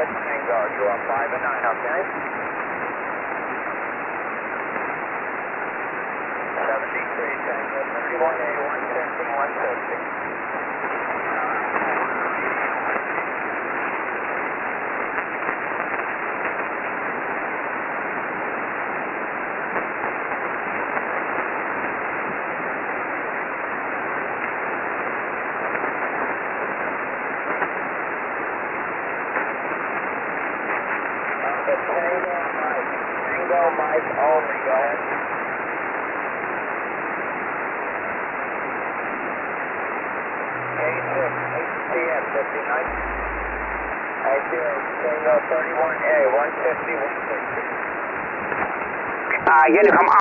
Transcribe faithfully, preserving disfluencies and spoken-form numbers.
West Tango. You are five and nine, okay? seventy-three, Tango, thirty-one A, one fifty, one fifty. Tango Mike, Tango Mike only, go ahead. eight six, eight P M, fifty-nine. I hear Tango thirty-one A, one fifty, one fifty. Uh, Uniform